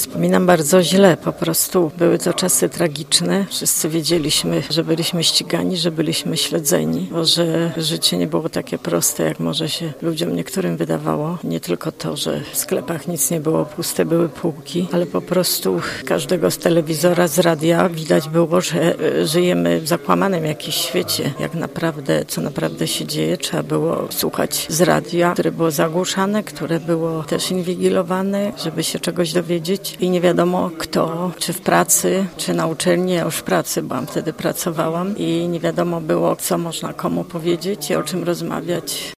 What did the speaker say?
Wspominam bardzo źle, po prostu były to czasy tragiczne. Wszyscy wiedzieliśmy, że byliśmy ścigani, że byliśmy śledzeni, bo że życie nie było takie proste, jak może się ludziom niektórym wydawało. Nie tylko to, że w sklepach nic nie było, puste były półki, ale po prostu każdego z telewizora, z radia widać było, że żyjemy w zakłamanym jakimś świecie. Co naprawdę się dzieje, trzeba było słuchać z radia, które było zagłuszane, które było też inwigilowane, żeby się czegoś dowiedzieć i nie wiadomo kto, czy w pracy, czy na uczelni, ja już w pracy byłam, wtedy pracowałam i nie wiadomo było, co można komu powiedzieć i o czym rozmawiać.